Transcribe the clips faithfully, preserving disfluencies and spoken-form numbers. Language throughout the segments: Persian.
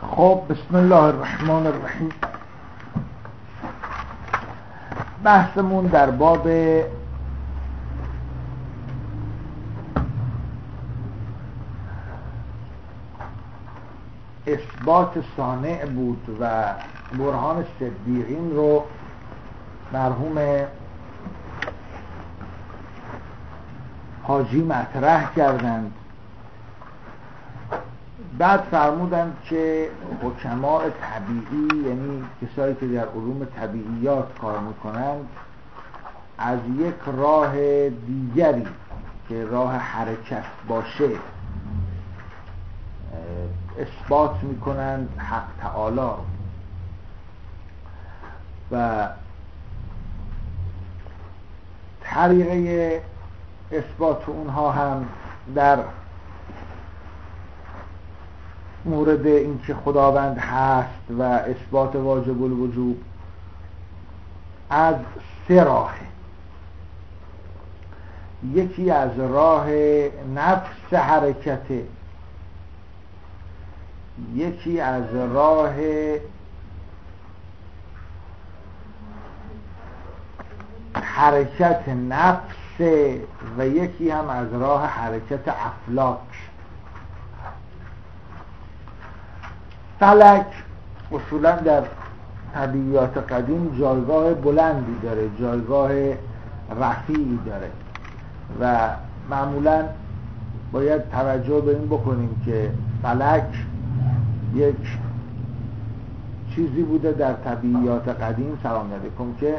خب بسم الله الرحمن الرحیم. بحثمون در باب اثبات صانع بود و برهان صدیقین رو مرحوم حاجی مطرح کردند. بعد فرمودند که حکماء طبیعی، یعنی کسایی که در علوم طبیعیات کار میکنند، از یک راه دیگری که راه حرکت باشه اثبات میکنند حق تعالی و طریقه اثبات اونها هم در مورد اینکه خداوند هست و اثبات واجب الوجوب از سه راه. یکی از راه نفس حرکته، یکی از راه حرکت نفس و یکی هم از راه حرکت افلاک. فلک اصولا در طبیعیات قدیم جایگاه بلندی داره، جایگاه رفیعی داره و معمولا باید توجه به این بکنیم که فلک یک چیزی بوده در طبیعیات قدیم، سلام علیکم، که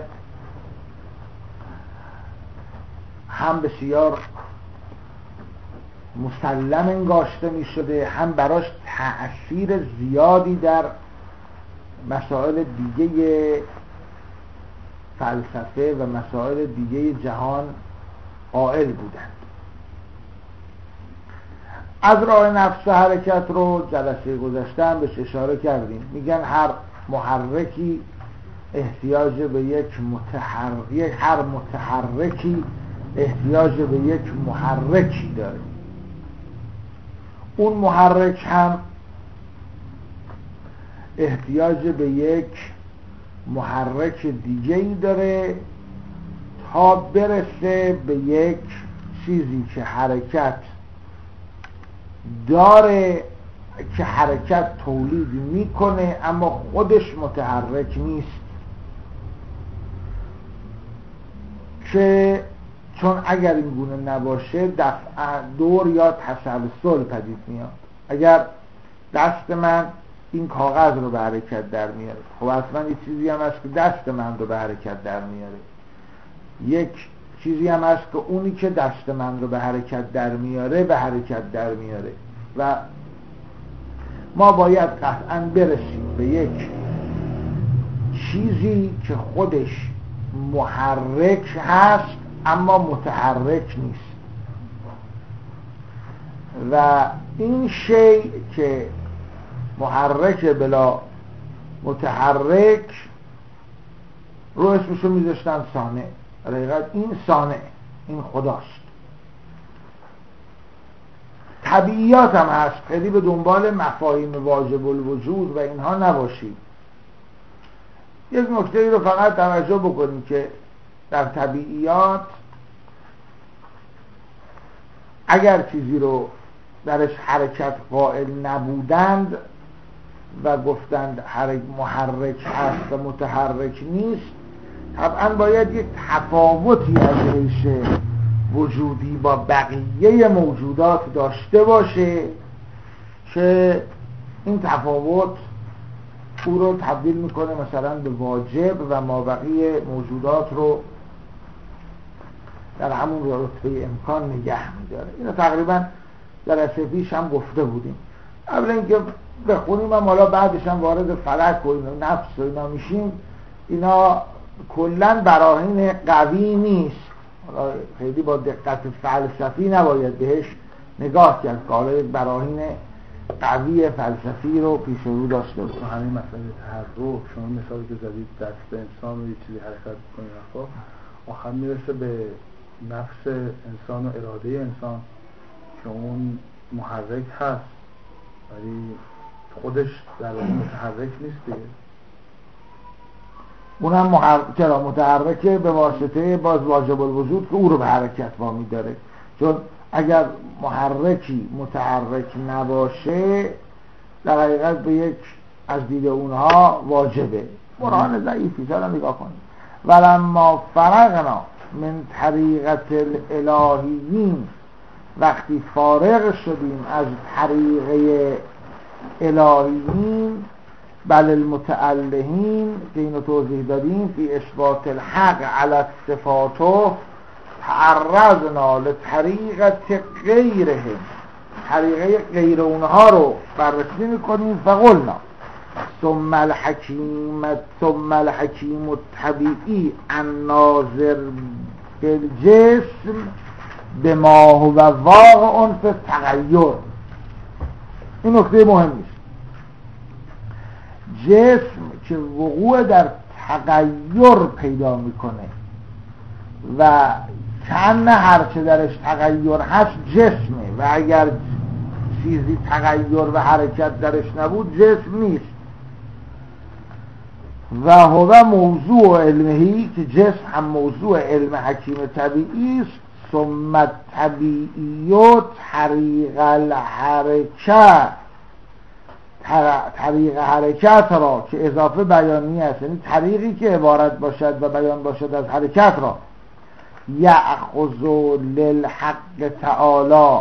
هم بسیار مسلم انگاشته می شده، هم براش تأثیر زیادی در مسائل دیگه فلسفه و مسائل دیگه جهان قائل بودند. از راه نفس حرکت رو جلسه گذشته هم بهش اشاره کردیم. میگن هر محرکی احتیاج به یک متحرک، هر متحرکی احتیاج به یک محرکی داره. اون محرک هم احتیاج به یک محرک دیگه‌ای داره تا برسه به یک چیزی که حرکت داره، که حرکت تولید میکنه اما خودش متحرک نیست، که چون اگر این گونه نباشه دفع دور یا تسلسل پدید میاد. اگر دست من این کاغذ رو به حرکت در میاره، خب اصلا یه چیزی هم هست که دست من رو به حرکت در میاره، یک چیزی هم هست که اونی که دست من رو به حرکت در میاره به حرکت در میاره و ما باید قطعا برسیم به یک چیزی که خودش محرک هست اما متحرک نیست و این شیء که محرک بلا متحرک رو اسمشو میذاشتن صانع. حقیقت این صانع، این خداست. طبیعیات هم هست، خیلی به دنبال مفاهیم واجب الوجود و اینها نباشید. یک نکته رو فقط توجه بکنیم که در طبیعیات اگر چیزی رو درش حرکت قائل نبودند و گفتند محرک هست و متحرک نیست، طبعا باید یک تفاوتی از ریش وجودی با بقیه موجودات داشته باشه که این تفاوت او رو تبدیل میکنه مثلا به واجب و مابقی موجودات رو در همون رتبه امکان نگه میداره. اینو تقریبا جلسه پیش هم گفته بودیم. قبل اینکه بخونیم هم حالا بعدش هم وارد فلک و اینا نفس و اینا میشیم، اینا کلن براهین قوی نیست. حالا خیلی با دقت فلسفی نباید بهش نگاه کرد که حالا یک براهین قوی فلسفی رو پیش رو داشته بود. همین مسئله تحرک، شما مثالی که زدید دست انسان رو یه چیزی حرکت کنید، خب آخر میرسه به نفس انسان و اراده انسان که اون محرک هست، ولی خودش در واقع متحرک نیست دیگه. اونم محر... چرا متحرکه به واسطه باز واجب الوجود که او رو به حرکت وامی داره، چون اگر محرکی متحرک نباشه در حقیقت به یک از دید اونها واجبه. قرآن ضعیفی سالا نگاه کنید. ولما فرغنا من طریقت الالهیین، وقتی فارغ شدیم از طریقه الهیین، بل المتألهین که اینو توضیح دادیم فی اثبات الحق علی صفاته، تعرضنا لطریقت غیرهم، طریقه غیر اونها رو بررسی میکنیم. فقلنا ثم الحکیم ثم الحکیم الطبیعی الناظر بالجسم بما هو واقع فی التغیر. این نکته مهمی است. جسم که وقوع در تغییر پیدا میکنه و چند هرچه درش تغییر هست جسمه، و اگر چیزی تغییر و حرکت درش نبود جسم نیست. و هو موضوع علمهی، که جسم هم موضوع علم حکیم طبیعی است. ثم طبیعیت طریق الحرکت، طریق حرکت را که اضافه بیانی است، یعنی طریقی که عبارت باشد و بیان باشد از حرکت را، یأخذ للحق تعالی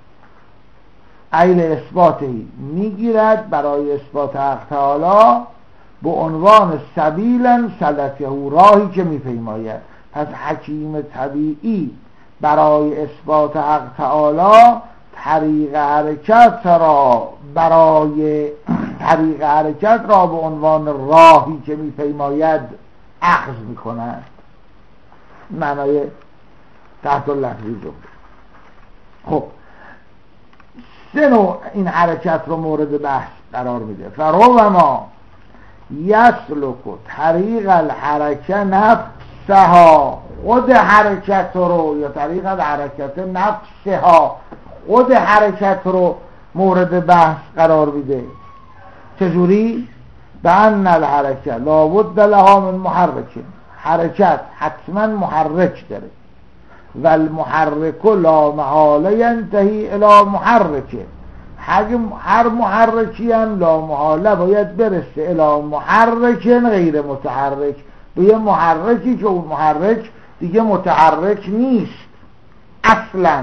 ایل اثباتی، میگیرد برای اثبات حق تعالی به عنوان سبیلا سلکه، راهی که میپیماید. پس حکیم طبیعی برای اثبات حق تعالی طریق حرکت را برای طریق حرکت را به عنوان راهی که میپیماید اخذ میکند. معنای تحت اللفظی جمله. خب سه نوع این حرکت رو مورد بحث قرار میده. فربما یسلک طریق الحرکه نفسها، خود حرکت رو، یا طریق الحرکت نفسها، خود حرکت رو مورد بحث قرار میده. چجوری؟ بأن الحرکه لابد لها من محرک، حرکت حتما محرک داره. و المحرک لا محاله ینتهی الی محرکه، هر محرکی هم لا محاله باید برسه الی محرک غیر متحرک، به یه محرکی که اون محرک دیگه متحرک نیست اصلا.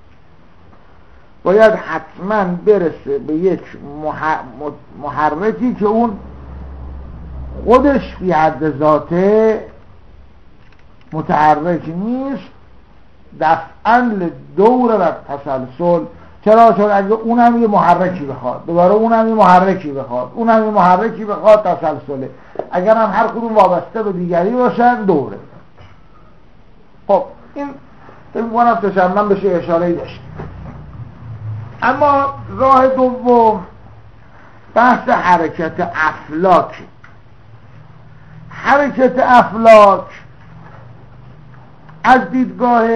باید حتما برسه به یک محرکی که اون خودش فی حد ذاته متحرک نیست، دفعاً لدور و تسلسل. چرا؟ چون اگه اونم یه محرکی بخواد، دوباره اونم یه محرکی بخواد، اونم یه محرکی بخواد، تسلسله. اگر هم هر کدوم وابسته به دیگری باشن دوره. خب این فکر می‌کنم تشمم بشه اشاره‌ای داشت. اما راه دوم بحث حرکت افلاک. حرکت افلاک از دیدگاه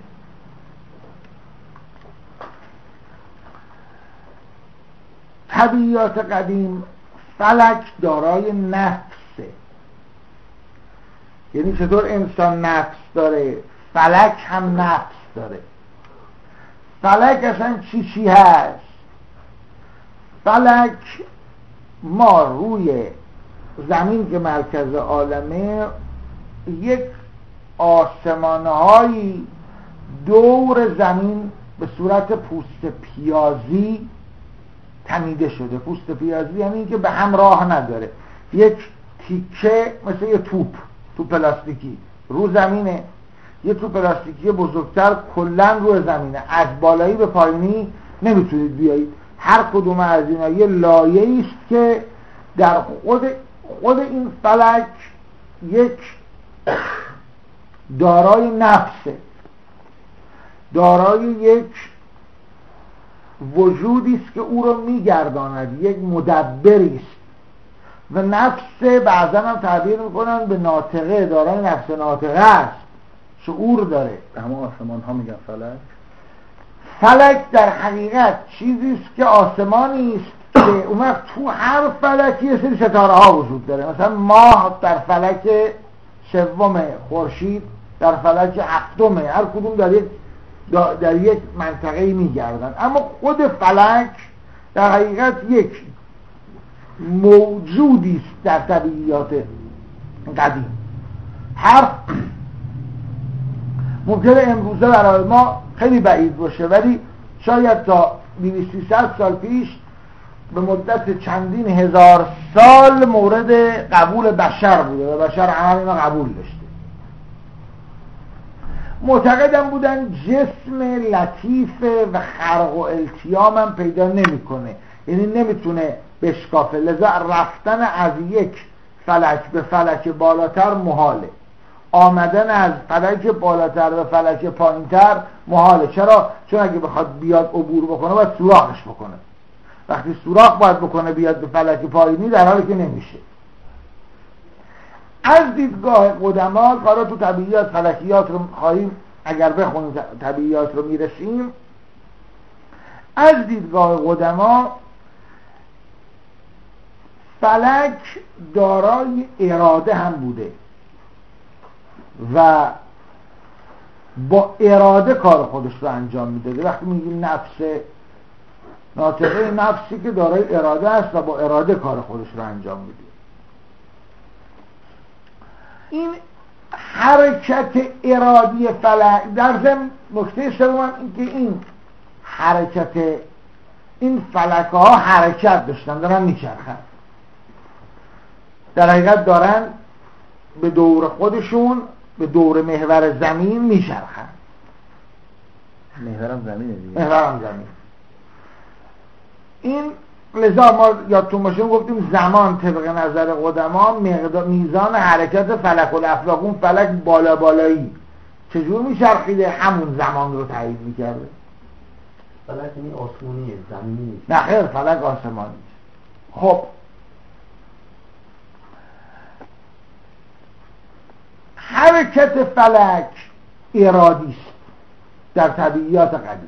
طبیعیات قدیم فلک دارای نفسه. یعنی چطور انسان نفس داره، فلک هم نفس داره. فلک اصلا چی چی هست؟ فلک ما روی زمین که مرکز عالمه یک آسمانهایی دور زمین به صورت پوست پیازی تمیده شده. پوست پیازی یعنی این که به هم راه نداره، یک تیکه مثل یه توپ توپ پلاستیکی رو زمینه، یه توپ پلاستیکی بزرگتر کلن رو زمینه، از بالایی به پایینی نمیتونید بیایید. هر کدوم از اینا یه لایه‌ای است که در خود خود این فلک یک دارای نفسه، دارای یک وجودی است که او رو میگرداند، یک مدبری است. و نفس بعضا هم تعبیر میکنن به ناطقه، دارای نفس ناطقه است، شعور داره. همه آسمان ها میگن فلک. فلک در حقیقت چیزی است که آسمانی است که اون وقت تو هر فلکی یه سری ستاره ها وجود داره. مثلا ماه در فلک سوم، خورشید در فلک هفتمه، هر کدوم در یک در یک منطقه میگردن. اما خود فلک در حقیقت یک موجودی است در طبیعیات قدیم. حرف ممکنه امروزه برای ما خیلی بعید باشه، ولی شاید تا دویست سیصد سال پیش به مدت چندین هزار سال مورد قبول بشر بوده و بشر همه اینو قبول داشته. معتقدم بودن جسم لطیف و خرق و التیام هم پیدا نمیکنه، یعنی نمیتونه بشکافه، لذا رفتن از یک فلک به فلک بالاتر محاله، آمدن از فلک بالاتر به فلک پایینتر محاله. چرا؟ چون اگه بخواد بیاد عبور بکنه باید سوراخش بکنه، وقتی سوراخ باید بکنه بیاد به فلک پایینی، در حالی که نمیشه. از دیدگاه قدما، کارا تو طبیعیات فلکیات رو خواهیم اگر بخونیم طبیعیات رو میرسیم، از دیدگاه قدما فلک دارای اراده هم بوده و با اراده کار خودش رو انجام میداده. وقتی میگیم نفس ناطقه، نفسی که دارای اراده است و با اراده کار خودش رو انجام میده. این حرکت ارادی فلک در ضمن نکته سوم این که این حرکت این فلک ها حرکت داشتن، دارن میچرخن، در حقیقت دارن به دور خودشون به دور محور زمین میچرخن. محورم زمینه دیگه. محورم زمین. این لذا ما یادتون باشه گفتیم زمان طبق نظر قدما میزان حرکت فلک الافلاک، اون فلک بالا بالایی چجور میچرخیده همون زمان رو تعیین میکرده. فلک این آسمانیه، زمینی نیست. نه خیر، فلک آسمانی. خب حرکت فلک ارادی است در طبیعیات قدیم.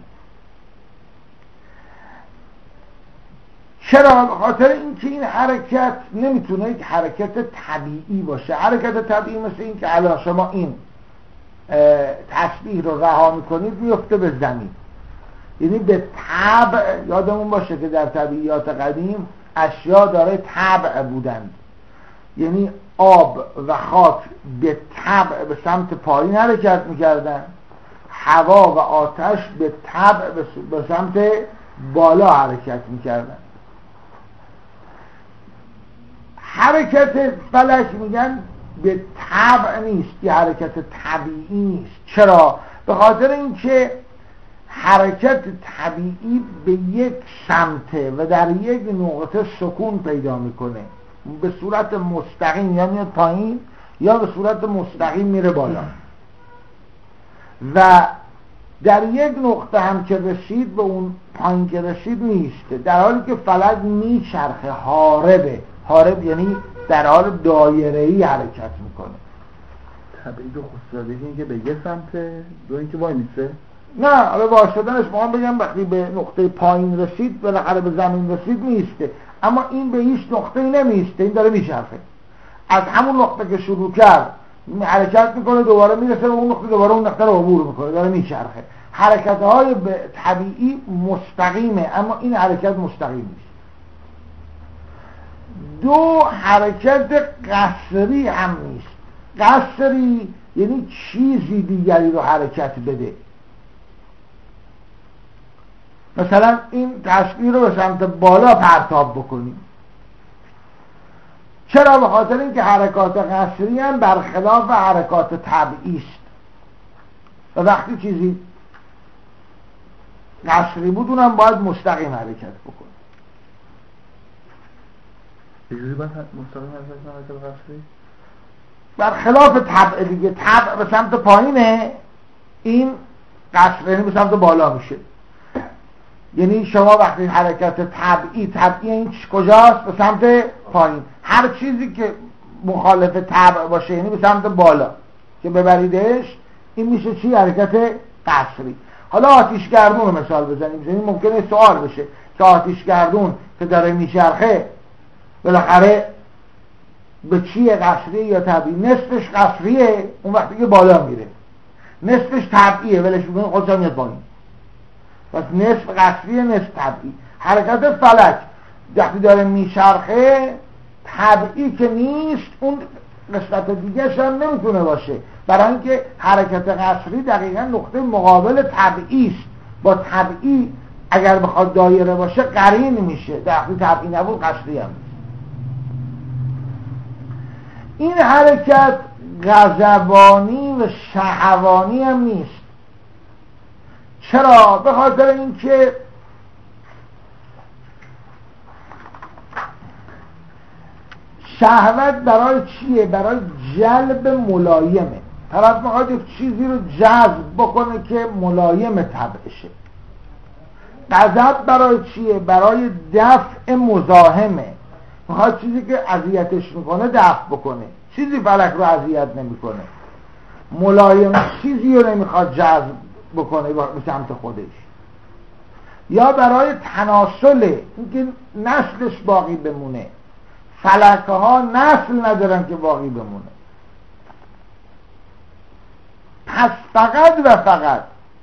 چرا؟ به خاطر اینکه این حرکت نمیتونه یک حرکت طبیعی باشه. حرکت طبیعی مثل این که الان شما این تسبیح رو رها میکنید میفته به زمین، یعنی به طبع. یادمون باشه که در طبیعیات قدیم اشیا داره طبع بودند، یعنی آب و خاک به طبع به سمت پایین حرکت میکردن، هوا و آتش به طبع به سمت بالا حرکت میکردن. حرکت فلک میگن به طبع نیست، که حرکت طبیعی نیست. چرا؟ به خاطر اینکه حرکت طبیعی به یک سمته و در یک نقطه سکون پیدا میکنه، به صورت مستقیم یا میاد پایین یا به صورت مستقیم میره بالا، و در یک نقطه هم که رسید به اون پایین که رسید نیسته، در حالی که فلک میچرخه، حاربه. حارب یعنی در حال دایره‌ای حرکت میکنه. تبعید و خصوصیتی این که به یه سمته، دو اینکه وای میسته. نه، حالا واسطنش ما بگم وقتی به نقطه پایین رسید بالاخره به زمین رسید میسته، اما این به هیچ نقطه‌ای نمیسته، این داره میچرخه. از همون نقطه که شروع کرد حرکت میکنه، دوباره میرسه به اون نقطه، دوباره اون نقطه رو عبور میکنه، داره میچرخه. حرکت‌های طبیعی مستقیمه، اما این حرکت مستقیم نیست. دو، حرکت قصری هم نیست. قصری یعنی چیزی دیگری رو حرکت بده. مثلا این تسبیح رو به سمت بالا پرتاب بکنیم. چرا؟ به خاطر اینکه حرکات قصری هم برخلاف حرکات طبیعی است و وقتی چیزی قصری بود اونم باید مستقیم حرکت بکنه. چجوری باید مستقیم حرکت کنه قصری؟ برخلاف طبع دیگه. طبع به سمت پایینه، این قصر یعنی به سمت بالا میشه. یعنی شما وقتی حرکت طبعی طبعی این کجاست؟ به سمت پایین. هر چیزی که مخالف طبع باشه یعنی به سمت بالا که ببریدش، این میشه چی؟ حرکت قصری. حالا آتش گرمون مثال بزنیم. یعنی ممکنه سوال بشه که آتش گردون که داره میچرخه بالاخره به چیه، قصریه یا طبیعی؟ نصفش قصریه، اون وقتی که بالا میره، نصفش طبیعیه، ولش بکنید خودش هم میاد پایین. پس نصف قصریه نصف طبیعی. حرکت فلک وقتی داره میچرخه طبیعی که نیست، اون قسمت دیگه‌ش هم نمیتونه باشه، برای اینکه حرکت قصری دقیقا نقطه مقابل طبیعی است. با طبیعی اگر بخواد دایره باشه قرین میشه، وقتی طبیعی نبود قصری هم نیست. این حرکت غضبانی و شهوانی هم نیست. چرا؟ به خاطر اینکه شهوت برای چیه؟ برای جلب ملایمه. طرف میخواد یک چیزی رو جذب بکنه که ملایم طبعشه. غضب برای چیه؟ برای دفع مزاحمه. میخواد چیزی که اذیتش میکنه دفع بکنه. چیزی فلک رو اذیت نمیکنه. ملایم چیزی رو نمیخواد جذب بکنه به سمت خودش. یا برای تناسله، اینکه نسلش باقی بمونه. فلکه ها نسل ندارن که باقی بمونه. پس فقط و فقط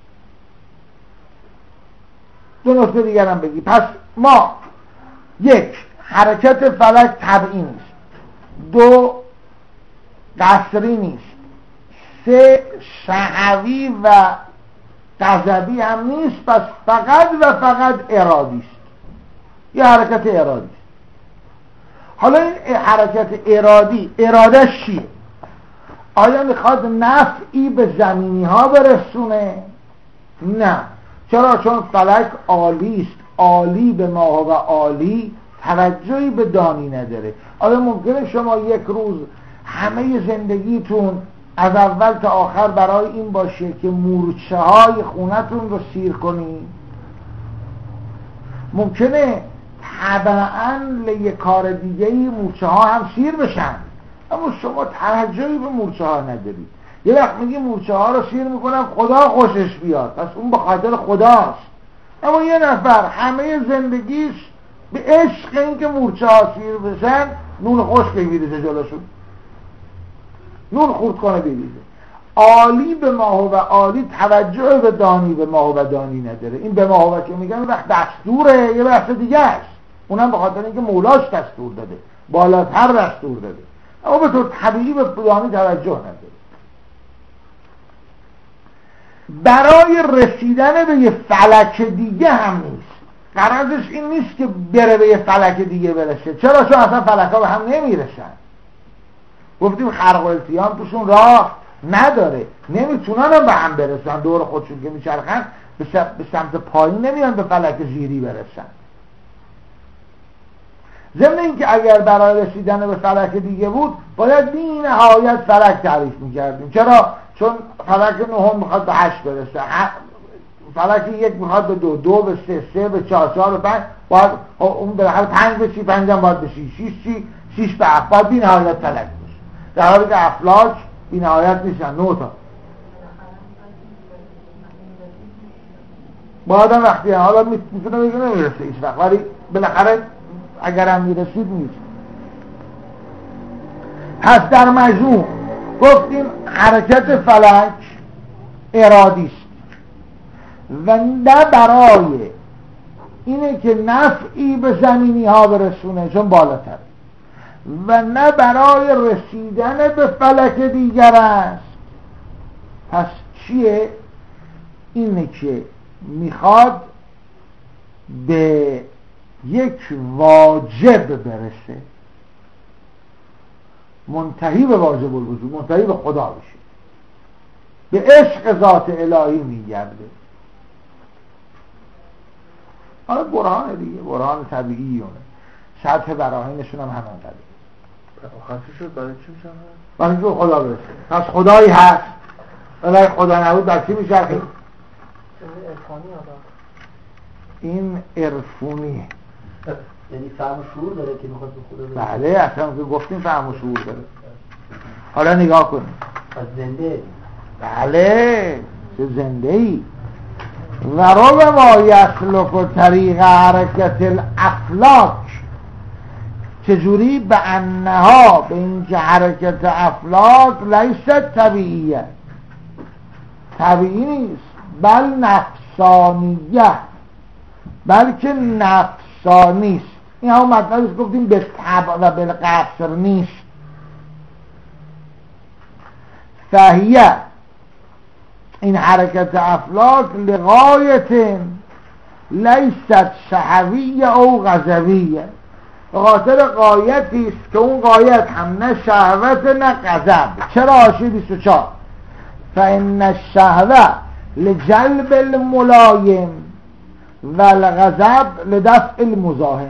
دو نکته دیگر هم بگی. پس ما یک، حرکت فلک طبیعی نیست. دو، قصری نیست. سه، شهوی و غضبی هم نیست. پس فقط و فقط ارادی است. یه حرکت ارادی است. حالا این حرکت ارادی، ارادش چیه؟ آیا میخواد نفعی به زمینی ها برسونه؟ نه. چرا؟ چون فلک عالی است، عالی به ما و عالی، توجهی به دانی نداره. آیا ممکنه شما یک روز همه زندگیتون از اول تا آخر برای این باشه که مورچه های خونتون رو سیر کنی؟ ممکنه طبعاً لیه کار دیگهی مورچه ها هم سیر بشن، اما شما توجهی به مورچه ها ندارید. یه وقت میگی مورچه ها رو سیر میکنم خدا خوشش بیاد، پس اون به خاطر خداست. اما یه نفر همه زندگیش به عشق این که مورچه ها سیر بشن نون خوش بگیریزه جلوشون، نون خورد کنه بگیریزه. عالی به ما و عالی توجه به دانی به ما و دانی نداره. این به ما و که میگن وقت دستوره، یه بحث دیگه است، اونم به خاطر اینکه مولاش دستور داده، بالاتر دستور داده، اما به طور طبیعی به دانی توجه نداره. برای رسیدن به یه فلک دیگه هم نیست. غرضش این نیست که بره به یه فلک دیگه برسه. چرا؟ چون اصلا فلک ها به هم نمیرسن. گفتیم خرق و التیام توشون راه نداره، نمیتونن به هم برسن. دور خودشون که میچرخن به سمت پایین نمیان به فلک زیری برسن. ضمن اینکه اگر برای رسیدن به فلک دیگه بود باید بی نهایت فلک تعریف میکردیم. چرا؟ چون فلک نهم میخواد به هشت برسه، فلک یک میخواد به دو، دو به سه، سه به چهار، چهار به پنج، باید اون به هر پنج به سی، پنج هم باید به سی، شیش چی، شیش به هفت، باید بی نهایت فلک باشه. در حالی که افلاک بی نهایت نیستن، نه تا. باید هم وقتی حالا میتونه بگه نمیرسه ایش وقت، ولی بالاخره اگر هم میرسید نیست. پس در مجموع گفتیم حرکت فلک ارادی است و نه برای اینه که نفعی به زمینی ها برسونه چون بالاتر، و نه برای رسیدن به فلک دیگر است. پس چیه؟ اینه که میخواد به یک واجب برسه، منتهی به واجب الوجود، منتهی به خدا بشه، به عشق ذات الهی میگرده. حالا برهان دیگه، برهان طبیعی اونه، سطح براهینشون هم همان قدر. آخرش شد برای چی میشن؟ برای که خدا برسه. پس خدایی هست، ولی خدا نبود در چی میشه؟ این این عرفونیه، یعنی فهم و شعور داره که میخواد به خدا برسه. بله اصلا که گفتیم فهم و شعور داره. حالا نگاه کنیم. پس زنده. بله چه زنده ای. و رو ما یسلک و طریق حرکت الافلاک، چجوری؟ به انها، به اینکه حرکت افلاک لیست طبیعیه، طبیعی نیست، بل نفسانیه، بلکه نفسانی است. این همون مطلبی که گفتیم به طبع و بالقصر نیست. فهیه، این حرکت افلاک لغایت لیست شهویه او غضبیه، به خاطر غایتی است که اون غایت هم نه شهوت نه غضب. چرا؟ حاشیه بیست و چهار فإن الشهوة لجلب الملایم و الغضب لدفع المزاحم.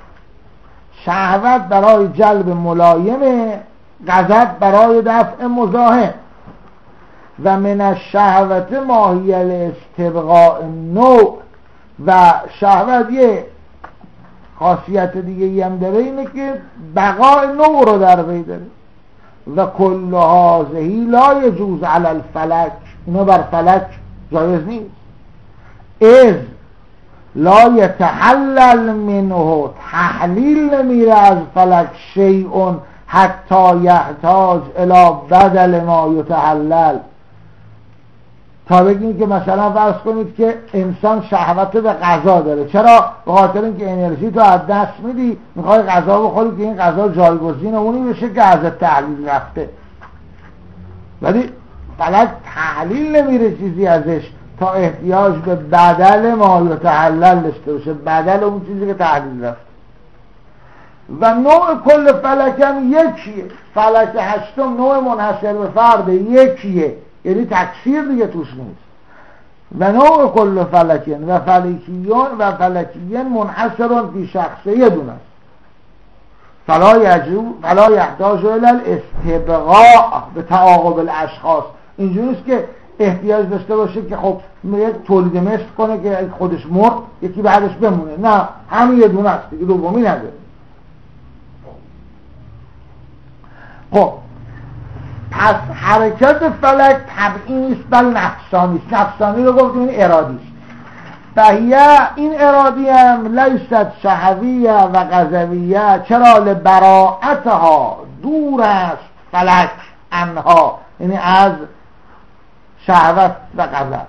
شهوت برای جلب ملایمه، غضب برای دفع مزاحم. و من الشهوت ما هی الاستبقاء النوع، و شهوت یه خاصیت دیگه ای هم داره، اینه که بقای نوع رو در بی داره. و کل هذه لا یجوز علی الفلک، اینا بر فلک جایز نیست. از لا یتحلل منه، تحلیل نمیره از فلک شیء حتی یحتاج الی بدل ما یتحلل، تا بگیم که مثلا فرض کنید که انسان شهوت به غذا داره. چرا؟ به خاطر اینکه انرژی تو از دست میدی، میخوای غذا بخوری که این غذا جایگزین اونی بشه که از تحلیل رفته. ولی فلک تحلیل نمیره چیزی ازش تا احتیاج به بدل ما یتحلل داشته باشه، بدل اون چیزی که تحلیل رفته. و نوع کل فلک هم یکیه. فلک هشتم نوع منحصر به فرد یکیه، یعنی تکثیر دیگه توش نیست. و نوع کل فلکین و فلکیون و فلکیین منحصرون فی شخصه یه دونه است. فلا یجو فلا یحتاج الی الاستبقاء به تعاقب الاشخاص. اینجوری است که احتیاج داشته باشه که خب یک تولید مثل کنه که خودش مرد یکی بعدش بمونه. نه، همین یه دونه است دیگه، دومی نداره. خب پس حرکت فلک طبعی نیست بل نفسانی است. نفسانی رو گفتیم این ارادی است. فهیه، این ارادی هم لیست شهویه و غضبیه. چرا؟ لبراءتها، دور است فلک انها، یعنی از شهوت و غضب.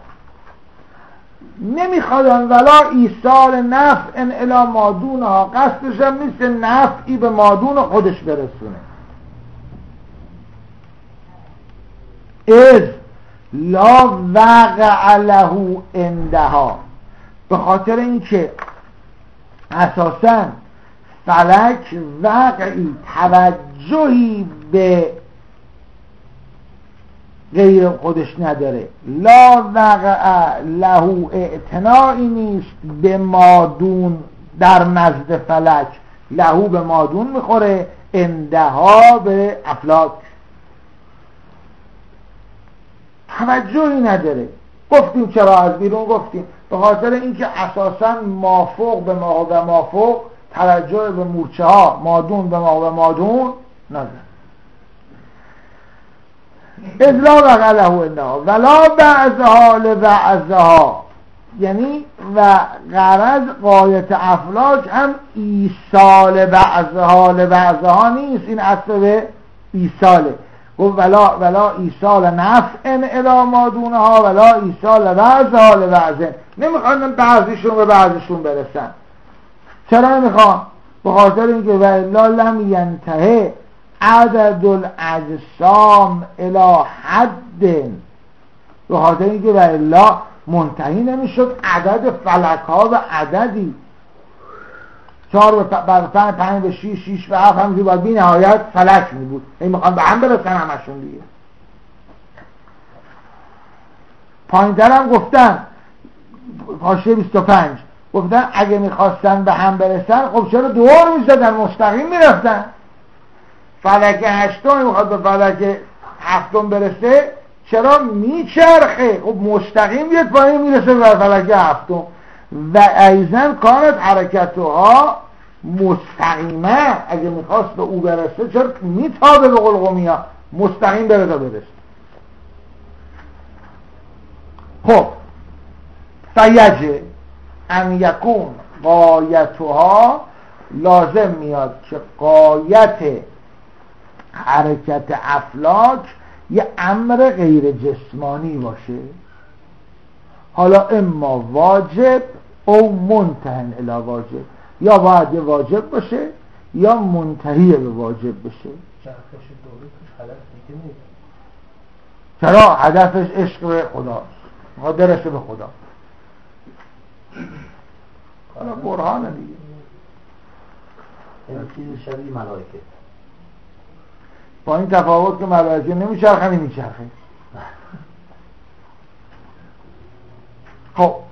نمیخوادن ولا ایصال نفع الی مادونها، قصدش هم نیست نفعی به مادون خودش برسونه. از لا وقع له عندها، به خاطر اینکه اساساً فلک وقعی توجهی به غیر خودش نداره. لا وقع له اعتنایی نیست به مادون در نزد فلک. لهو به مادون میخوره، عندها به افلاک توجهی نداره. گفتیم چرا از بیرون گفتیم، به خاطر اینکه اساساً مافوق به ما و مافوق توجه به مورچه ها، مادون به ما و مادون نداره. اذلا وقع له عندها ولا بعضها لبعضها، یعنی و غرض غایت افلاک هم ایصال بعضها لبعضها نیست. این اصل به ایصاله. گفت ولا ولا ایصال نفع الی مادونها ولا ایصال بعضها لبعض. نمیخوان بعضیشون به بعضیشون برسن. چرا نمیخوان؟ به خاطر اینکه و الا لم ینتهی عدد الاجسام الی حد، به خاطر اینکه و الا منتهی نمیشد عدد فلک ها به عددی چهار به پنج، پنج به شیش، شیش به هفت، همونجوری باید بی نهایت فلک می بود. این میخوان به هم برسن همشون دیگه. پایین تر هم گفتن حاشیه بیست و پنج گفتن اگه میخواستن به هم برسن خب چرا دور میزدن، مستقیم میرفتن. فلک هشتم میخواد به فلک هفتم برسه، چرا میچرخه؟ خب مستقیم بیاد پایین میرسه به فلک هفتم. و ایزن کانت حرکتها مستقیمه، اگه میخواست به او برسه چرا میتابه به قلقمی ها، مستقیم بره تا برسه. خب فیجه ان یکون غایتها، لازم میاد که غایت حرکت افلاک یه امر غیر جسمانی باشه، حالا اما واجب او منتهن الی واجب، یا باید یه واجب باشه یا منتهی به واجب بشه. چرخش دوری توش هدف دیگه نیست. چرا؟ هدفش عشق به خداست، میخواد برسه به خدا. حالا برهانه دیگه. این چیز شبیه ملائکه، با این تفاوت که ملائکه نمیچرخه نمیچرخه. خب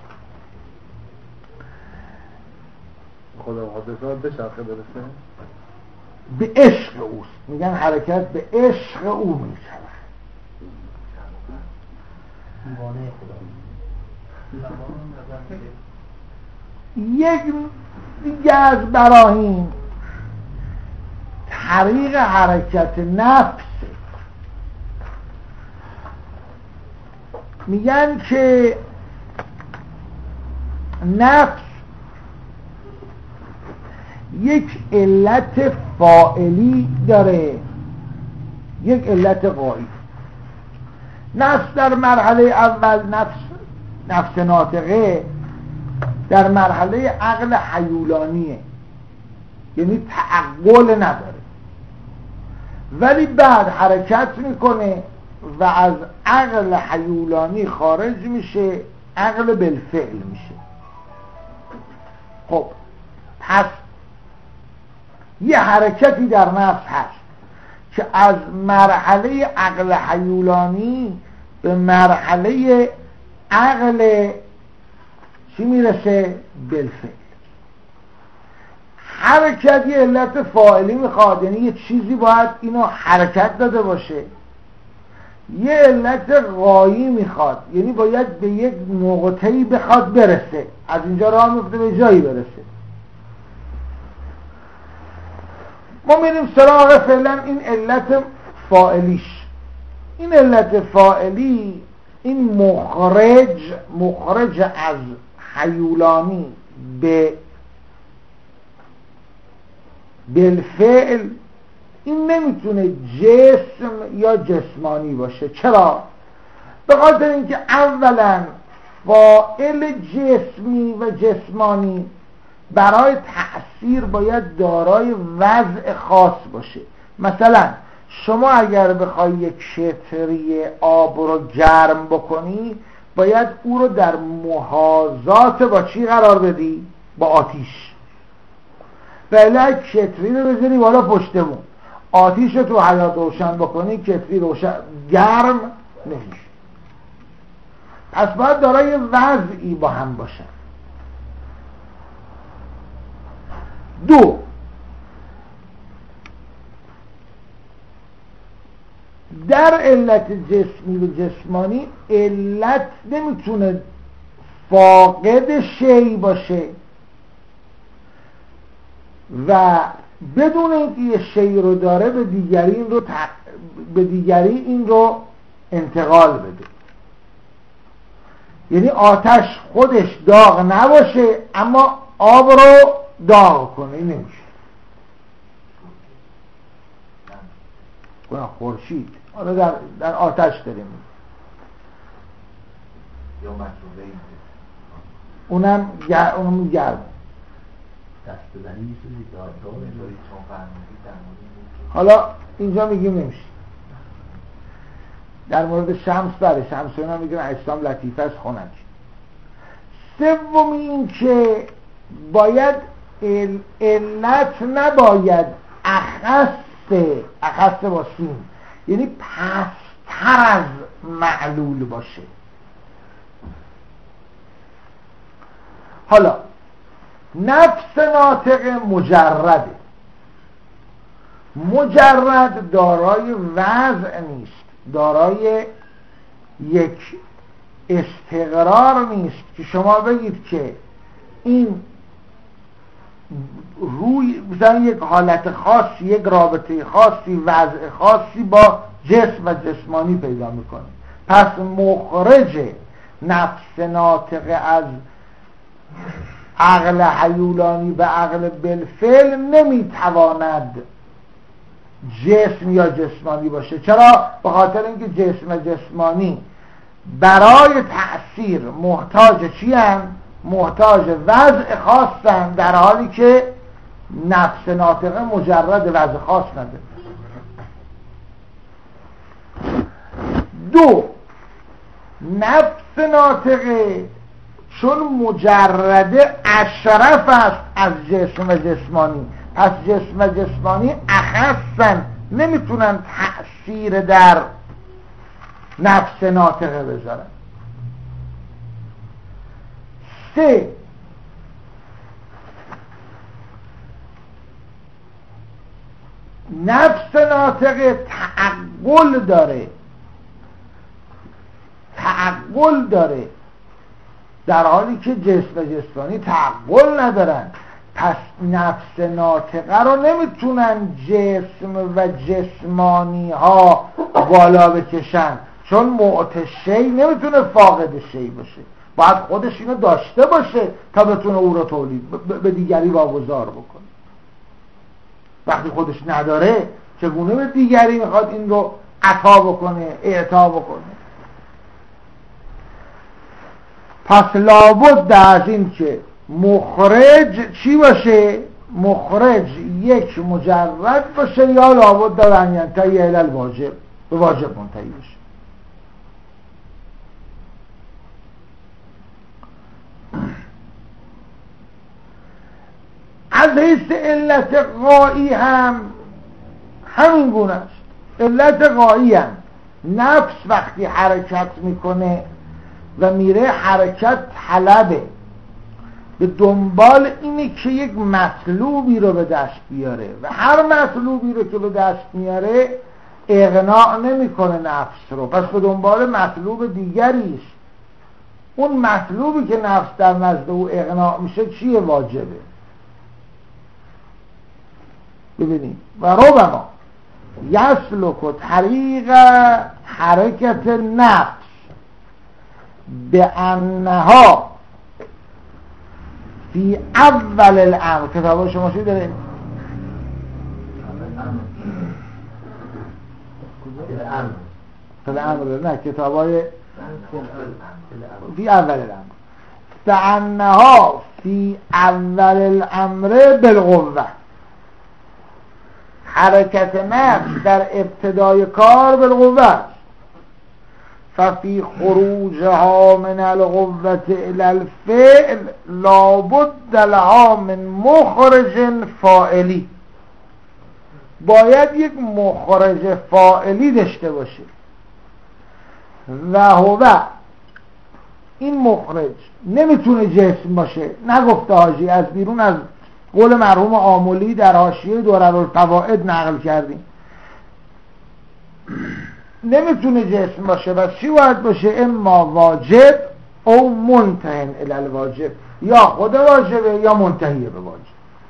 خدا حادثه به چرخه برسه، به عشق اوست، میگن حرکت به عشق او میچرخه. دیوانه خدا. یک دیگه از براهین طریق حرکت نفس، میگن که نفس یک علت فاعلی داره، یک علت غایی. نفس در مرحله اول، نفس نفس ناطقه در مرحله عقل حیولانیه، یعنی تعقل نداره، ولی بعد حرکت میکنه و از عقل حیولانی خارج میشه، عقل بالفعل میشه. خب پس یه حرکتی در نفس هست که از مرحله عقل حیولانی به مرحله عقل چی میرسه؟ بالفعل. حرکت یه علت فاعلی میخواد، یعنی یه چیزی باید اینو حرکت داده باشه. یه علت غایی میخواد، یعنی باید به یک نقطه‌ای بخواد برسه، از اینجا راه میفته به جایی برسه. ما میریم سراغ فعلا این علت فاعلیش. این علت فاعلی، این مخرج مخرج از حیولانی به بالفعل، این نمیتونه جسم یا جسمانی باشه. چرا؟ به خاطر اینکه اولا فاعل جسمی و جسمانی برای تأثیر باید دارای وضع خاص باشه. مثلا شما اگر بخوای یک شتری آب رو گرم بکنی، باید او رو در محاذات با چی قرار بدی؟ با آتیش. بله کتری رو بذاری بالا پشتمون، آتیش رو تو حیاط روشن بکنی، کتری روشن گرم نمیشه. پس باید دارای وضعی با هم باشن. دو، در علت جسمی و جسمانی علت نمیتونه فاقد شی باشه و بدون اینکه یه شی رو داره به دیگری این رو تق... به دیگری این رو انتقال بده. یعنی آتش خودش داغ نباشه اما آب رو داغ کنه، این نمیشه. خورشید حالا در, در آتش داریم یا مطلوبه اونم گر... اونم گرم دست بزنی یه چیزی دار داره. حالا اینجا میگیم نمیشه. در مورد شمس بره، شمس اینا میگن اجسام لطیفه است خنک. سومی این که باید علت نباید اخص اخص با سین، یعنی پستر از معلول باشه. حالا نفس ناطق مجرده، مجرد دارای وضع نیست، دارای یک استقرار نیست که شما بگید که این روی مثلا یک حالت خاصی، یک رابطه خاصی، وضع خاصی با جسم و جسمانی پیدا میکنه. پس مخرج نفس ناطقه از عقل هیولانی به عقل بالفعل نمیتواند جسم یا جسمانی باشه. چرا؟ به خاطر اینکه جسم جسمانی برای تأثیر محتاج چی هستند؟ محتاج وضع خاصن، در حالی که نفس ناطقه مجرد وضع خاص نداره. دو، نفس ناطقه چون مجرده اشرف است از جسم جسمانی، پس جسم جسمانی اخصن، نمیتونن تأثیر در نفس ناطقه بذارن. سه، نفس ناطقه تعقل داره تعقل داره در حالی که جسم جسمانی تعقل ندارن. پس نفس ناطقه رو نمیتونن جسم و جسمانی ها بالا بکشن، چون معطی شی نمیتونه فاقد شی باشه، باید خودش اینو داشته باشه تا بتونه او رو تولید به دیگری واگذار بکنه. وقتی خودش نداره چگونه به دیگری میخواد این رو عطا بکنه، اعطا بکنه؟ پس لابد از این که مخرج چی باشه؟ مخرج یک مجرد باشه، یا لابد دارن ینتهی الی الواجب، به واجب منتهی باشه. از حیث علت غایی هم همین گونه است. علت غایی هم نفس وقتی حرکت میکنه و میره، حرکت طلبه، به دنبال اینه که یک مطلوبی رو به دست بیاره و هر مطلوبی رو که به دست میاره اغناء نمیکنه نفس رو، پس به دنبال مطلوب دیگری است. اون مطلوبی که نفس در نزد او اغناء میشه چیه؟ واجبه. ببینید و ربما یسلک طریق حرکت نفس به انها فی اول الامر. کتاب شما چی داره؟ فی الامر نه، کتاب های فی اول الامر. به انها فی اول الامر بالقوه، حرکت نفس در ابتدای کار بالقوه، ففی خروجها من القوة الى الفعل لابد لها من مخرج فاعلی. باید یک مخرج فاعلی داشته باشه و هو این مخرج نمیتونه جسم باشه. نگفته حاجی، از بیرون از قول مرحوم آملی در حاشیه دورالفوائد نقل کردیم، نمیتونه جسم باشه. و چی باید باشه؟ اما واجب او منتهی الی الواجب، یا خود واجبه یا منتهی به واجب.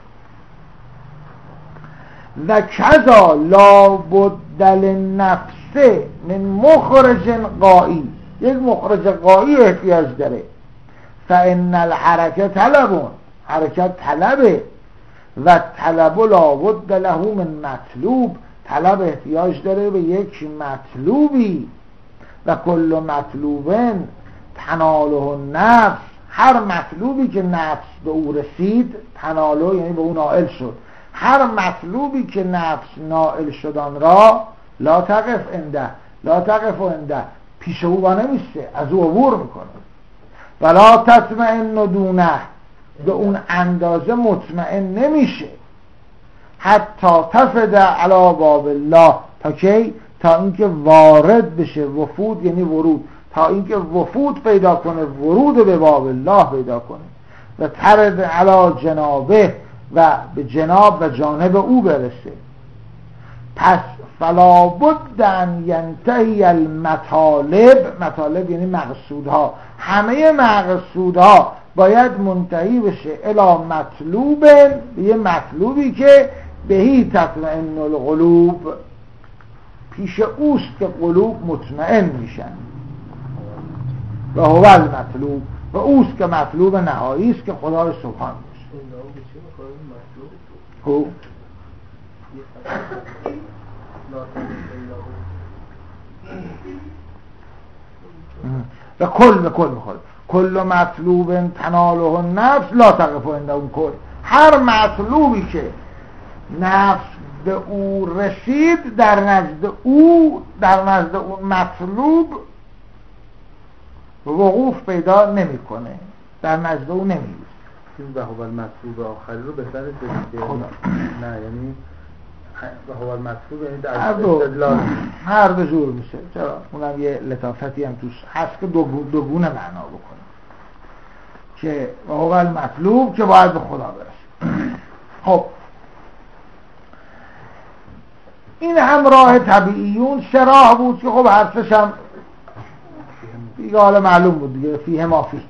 و کذا لابد للنفس من مخرج غایی، یک مخرج غایی احتیاج داره. فان الحرکت طلبون، حرکت طلبه، و طلب لابد له من مطلوب، طلب احتیاج داره به یک مطلوبی. و کل مطلوبن تناله نفس، هر مطلوبی که نفس به او رسید، تناله یعنی به او نائل شد، هر مطلوبی که نفس نائل شدن را لا تقف عنده، لا تقف عنده، پیش او با نمیسته، از او عبور میکنه. ولا تطمئن دونه، به اون اندازه مطمئن نمیشه. حتی تفد علی باب الله، تا کی؟ تا اینکه وارد بشه، وفود یعنی ورود، تا اینکه وفود پیدا کنه، ورود به باب الله پیدا کنه. و ترد علی جنابه، و به جناب و جانب او برسه. پس فلا بد ان ینتهی المطالب، مطالب یعنی مقصودها، همه مقصودها باید منتهی بشه الی مطلوب، یه مطلوبی که بهی تطمئن القلوب، پیش اوست که قلوب مطمئن میشن. و هو المطلوب و اوست که مطلوب نهایی است که خدای سبحان باشه. خب و کل به کل میخوره کل مطلوب تناله نفس لا تقف عنده اون کل. هر مطلوبی که نفس به او رسید در نزد او در نزد اون مطلوب وقوف پیدا نمیکنه، در نزد او نمیشه. این به هو المطلوب آخری رو بهتره بگید نه، یعنی به هو المطلوب یعنی در استدلال هر به زور میشه. چرا؟ اونم یه لطافتی هم توش هست که دو گونه معنا بکنه که به هو المطلوب که باید به خدا برسه. خب این هم راه طبیعیون سه راه بود که خب حرفش هم دیگه حالا معلوم بود دیگه فیه ما فیه.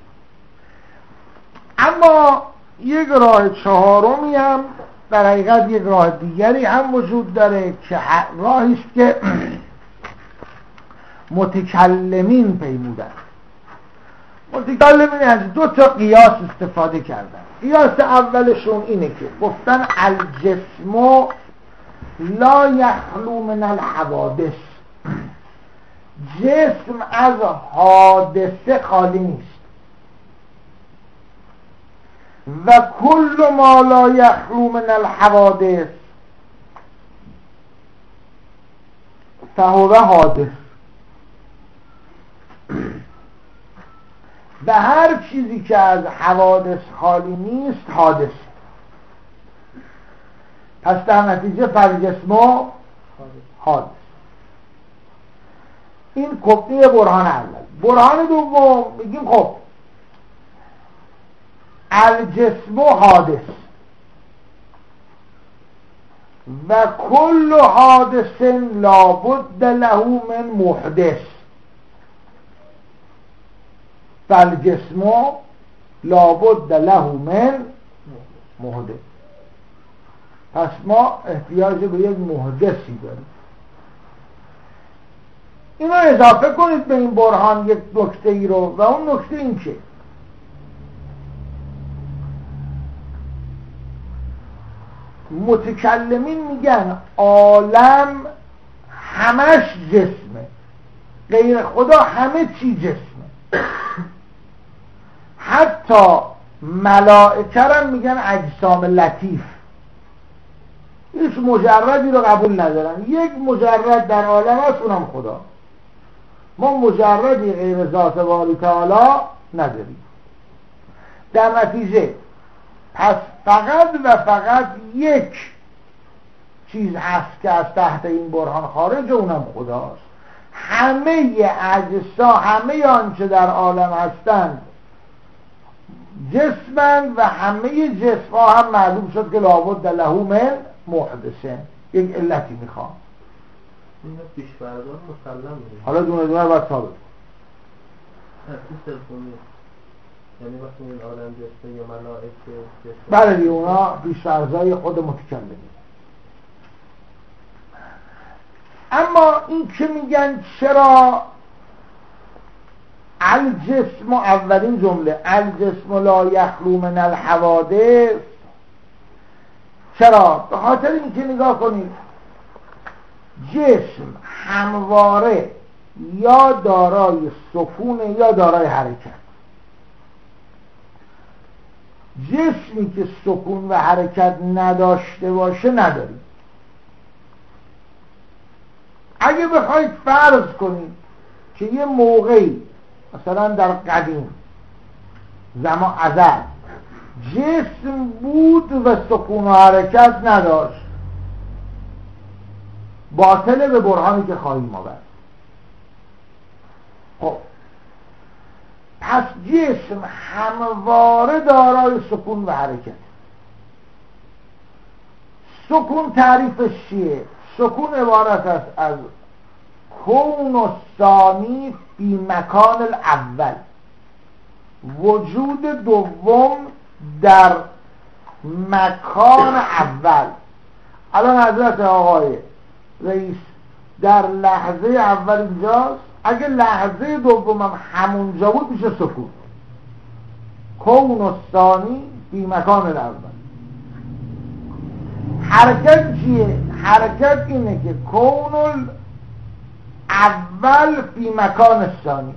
اما یک راه چهارمی هم در حقیقت یک راه دیگری هم وجود داره که راهی است که متکلمین پیمودن. متکلمین از دو تا قیاس استفاده کردن. قیاس اولشون اینه که گفتن الجسم لا یخلو من الحوادث، جسم از حادثه خالی نیست و کل ما لا یخلو من الحوادث فهو حادث. و هر چیزی که از حوادث خالی نیست حادث. پس در نتیجه فالجسم حادث. این کپی برهان اول. برهان دوم میگیم خب الجسم حادث و کل حادث لابد له من محدث. فالجسم لابد له من محدث. پس ما احتیاج به یک محدثی داریم. اینو اضافه کنید به این برهان یک نکته ای رو و اون نکته این که متکلمین میگن عالم همش جسمه، غیر خدا همه چی جسمه. حتی ملائکه هم میگن اجسام لطیف، هیچ مجردی رو قبول ندارن. یک مجرد در عالم هست اونم خدا. ما مجردی غیر ذات باری تعالی نداریم. در نتیجه پس فقط و فقط یک چیز هست که از تحت این برهان خارج، اونم خداست. همه اجسا، همه آنچه در عالم هستند جسمند و همه جسم ها هم معلوم شد که لابد له من محدثه، یک علتی میخوام. این پیش‌فرضان مسلمه. حالا دونه دونه باید ثابت کنیم. یعنی وقتی این عالم جسمه یا ملائکه جسمه، بله دیگه اونا پیش‌فرضای خود متکلمه. اما این که میگن چرا الجسم، اولین جمله الجسم لا یخلو من الحوادث، چرا؟ به خاطر اینکه نگاه کنید جسم همواره یا دارای سکون یا دارای حرکت. جسمی که سکون و حرکت نداشته باشه نداریم. اگه بخواید فرض کنید که یه موقعی مثلا در قدیم زمان ازل جسم بود و سکون و حرکت نداشت، باطله به برهانی که خواهیم آورد. خب پس جسم همواره دارای سکون و حرکت. سکون تعریفش چیه؟ سکون عبارت است از کون و ثانی فی مکان الاول، وجود دوم در مکان اول. الان حضرت آقای رئیس در لحظه اول اینجاست، اگه لحظه دومم همونجا بود میشه سکون. کون الثانی فی مکان الاول. حرکت چیه؟ حرکت اینه که کون الاول فی مکان الثانی،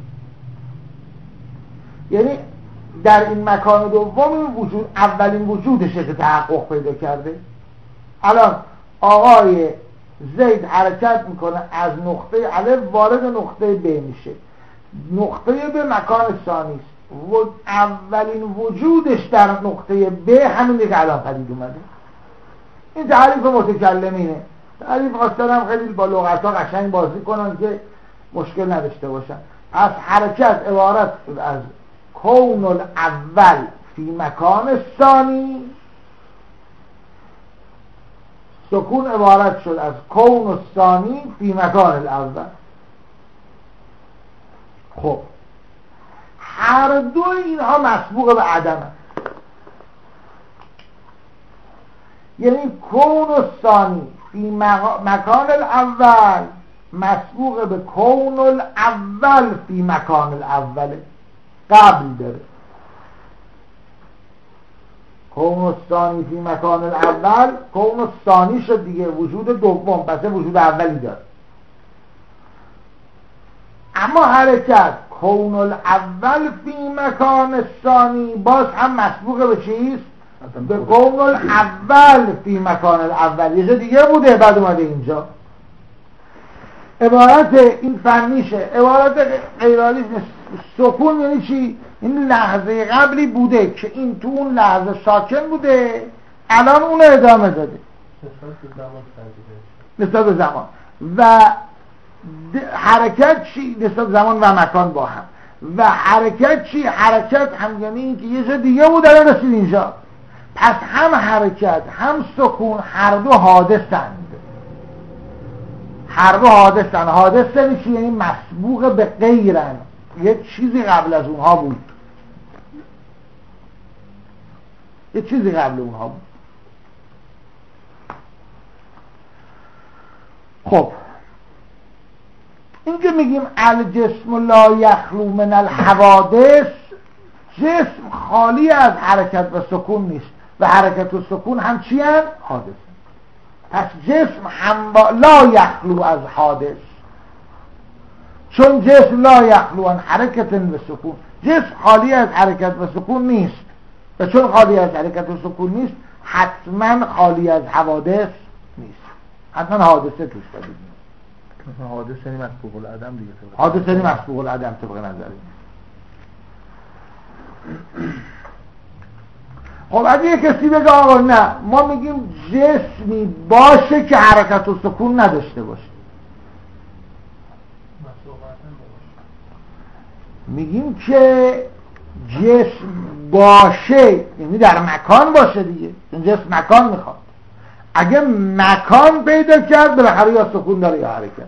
یعنی در این مکان دوم وجود اولین وجودشه که تحقق پیدا کرده. الان آقای زید حرکت میکنه از نقطه الف وارد نقطه ب میشه، نقطه ب مکان ثانی است، و اولین وجودش در نقطه ب همینه که الان پدید اومده. این تعریف متکلمینه. تعریف خواستنم خیلی با لغت ها قشنگ بازی کنن که مشکل نداشته باشن. از حرکت عبارت از کون الاول فی مکان ثانی، سکون عبارت شد از کون الثانی فی مکان الاول. خب هر دو اینها مسبوق به عدم، یعنی کون الثانی فی مکان الاول مسبوق به کون الاول فی مکان الاول، قبل داره. کون الثانی فی مکان الاول کون الثانی شد دیگه، وجود دوم، پس وجود اولی داره. اما حرکت کون الاول فی مکان الثانی باز هم مسبوق به چیست؟ به کون الاول فی مکان الاول، یه جا دیگه بوده بعد اومده اینجا. عبارت این فنیشه، عبارت غیرعادی نیست. سکون یعنی چی؟ این لحظه قبلی بوده که این تو اون لحظه ساکن بوده، الان اون ادامه داده نسبت به زمان. و حرکت چی؟ نسبت زمان و مکان با هم. و حرکت چی؟ حرکت هم یعنی این که یه جا دیگه بود الان رسید اینجا. پس هم حرکت هم سکون هر دو حادثند، هر دو حادثند. حادث یعنی چی؟ یعنی مسبوق به غیرن، یه چیزی قبل از اونها بود، یه چیزی قبل اونها بود. خب این که میگیم الجسم لا یخلو من الحوادث، جسم خالی از حرکت و سکون نیست و حرکت و سکون هم چی هست؟ حادث. پس جسم هم با لا یخلو از حادث، چون جسم لا یخلو عن حرکت و سکون، جسم خالی از حرکت و سکون نیست و چون خالی از حرکت و سکون نیست حتما خالی از حوادث نیست، حتما حادثه توش دارید. مثلا حادث یعنی مسبوق العدم دیگه، حادثه یعنی مسبوق العدم طبق نظر. خب اگه یه کسی بگه آقا نه، ما میگیم جسمی باشه که حرکت و سکون نداشته باشه، میگیم که جسم باشه یعنی در مکان باشه دیگه، این جسم مکان میخواد. اگه مکان پیدا کرد بالاخره یا سکون داره یا حرکت،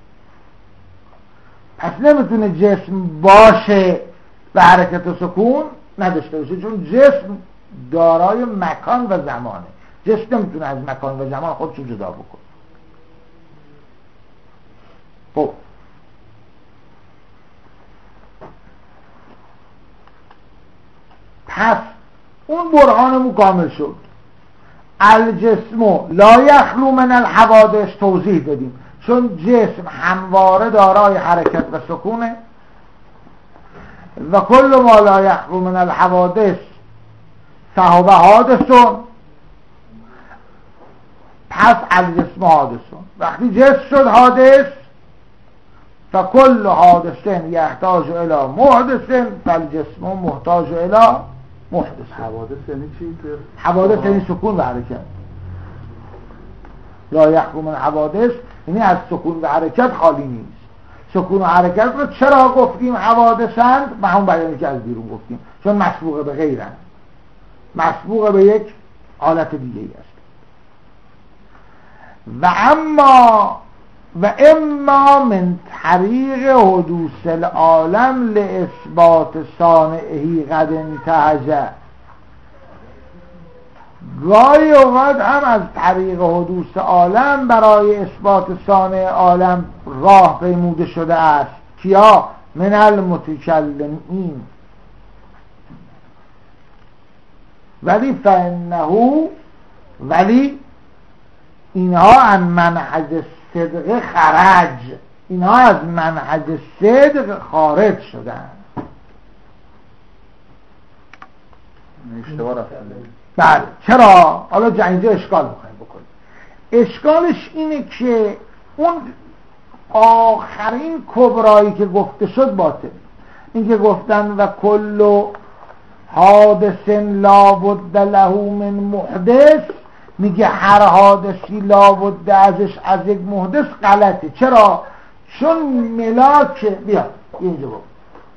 پس نمیتونه جسم باشه و حرکت و سکون نداشته باشه، چون جسم دارای مکان و زمانه. جسم نمیتونه از مکان و زمان خودشو جدا بکنه. خب پس اون برهانمون کامل شد. الجسم لا یخلو من الحوادث توضیح دادیم، چون جسم همواره دارای حرکت و سکونه و کل ما لا یخلو من الحوادث فهو حادثون. پس الجسم حادثون، وقتی جسم شد حادث فکل حادثن یحتاج الی محدث فالجسم محتاج الی محدث. حوادث یعنی چی؟ حوادث یعنی سکون و حرکت. لا یخلو من حوادث یعنی از سکون و حرکت خالی نیست. سکون و حرکت رو چرا گفتیم حوادثند؟ به همون بیانی که از بیرون گفتیم، چون مسبوق به غیرند، مسبوق به یک حالت دیگه ای است. و اما و اما من طریق حدوث العالم لاثبات صانعه قد انتهج، گاهی اوقات هم از طریق حدوث عالم برای اثبات صانع عالم راه پیموده شده است. کیا؟ من المتکلمین. ولی فانه ولی اینها از منهج صدق خرج، اینها از منهج صدق خارج شدن. اشتباه رفتن. بله. چرا؟ حالا جا اینجا اشکال میخوایم بکنیم. اشکالش اینه که اون آخرین کبرایی که گفته شد باطل. این که گفتن و کل حادث لا بد له من محدث، میگه هر حادثی لا بد ازش از یک محدث، غلطه. چرا؟ چون ملاک بیا اینجا بود،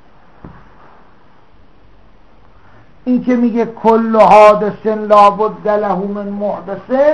این که میگه کل حادث لا بد له من محدث،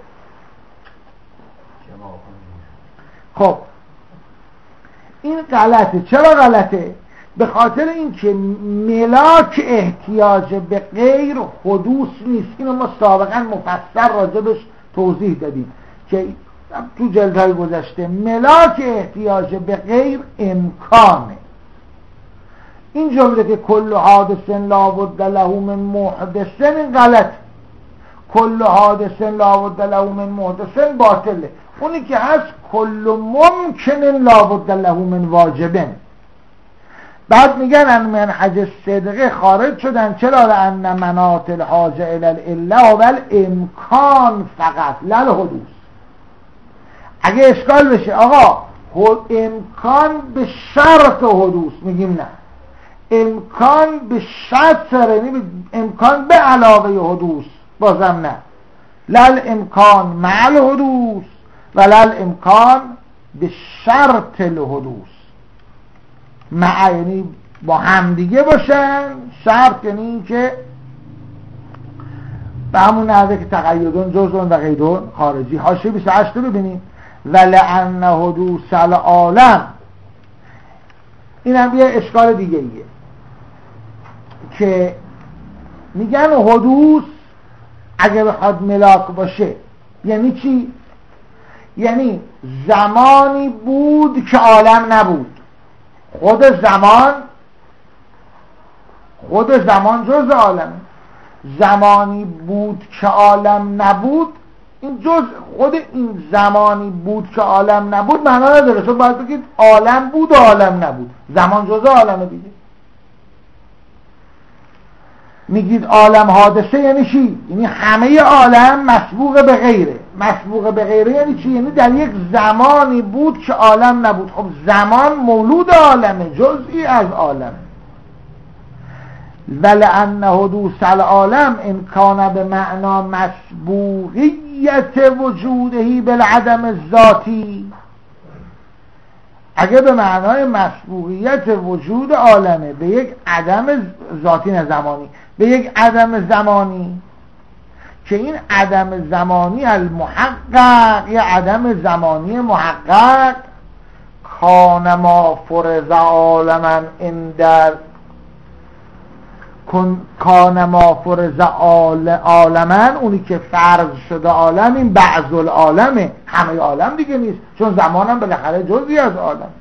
خب این غلطه. چرا غلطه؟ به خاطر اینکه ملاک احتیاج به غیر حدوث نیست. اینو ما سابقا مفصل راجبش توضیح دادیم که تو جلدهای گذشته ملاک احتیاج به غیر امکانه. این جمله که کل حادث لا بد له من محدث این غلط، کل حادث لا بد له من محدث باطله. اونی که هست کل ممکن لا بد له من واجبن. بعد میگن ان منهج صدقه خارج شدن. چرا؟ لان مناط الحاجه الی العله و الامکان فقط لا الحدوث. اگه اشکال بشه آقا امکان به شرط حدوث، میگیم نه، امکان به شرط، یعنی امکان به علاوه حدوث، بازم نه. لا الامکان مع الحدوث و لا الامکان به شرط الحدوث. مع یعنی با هم دیگه باشن، شرط یعنی این که به همون نحوه که تقیدون جزء و قیدون خارجی. حاشیه بیست و هشت رو ببینیم. ولعن حدوث العالم، این هم یه اشکال دیگه ایه که میگن حدوث اگه بخواد ملاک باشه یعنی چی؟ یعنی زمانی بود که عالم نبود. خود زمان خود زمان جز عالم. زمانی بود که عالم نبود، این جز خود این زمانی بود که عالم نبود معنا نداره. چون باید بگید عالم بود و عالم نبود، زمان جز عالمه دیگه. میگید عالم حادثه یعنی چی؟ یعنی همه عالم مسبوق به غیره. مسبوق به غیره یعنی چی؟ یعنی در یک زمانی بود که عالم نبود. خب زمان مولود عالمه، جزئی از عالم. ولأن حدوث العالم ان کان به معنا مسبوقیت وجوده بالعدم الذاتی، اگه به معنای مسبوقیت وجود عالمه به یک عدم ذاتی نه زمانی، به یک عدم زمانی، که این عدم زمانی المحقق یا عدم زمانی محقق کان ما فرض عالما اندر کان ما فرض عالما، اونی که فرض شده عالم این بعض العالمه، همه عالم دیگه نیست، چون زمانم بالاخره جزئی از عالم.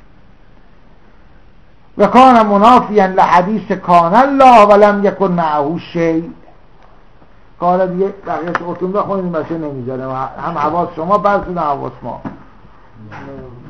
و کان منافیا لحدیث کان الله ولم یکن معه شیء. حالا دیگه بقیه‌اش اتون بخونید، این بچه نمیذاره هم حواس شما برسونه حواس ما.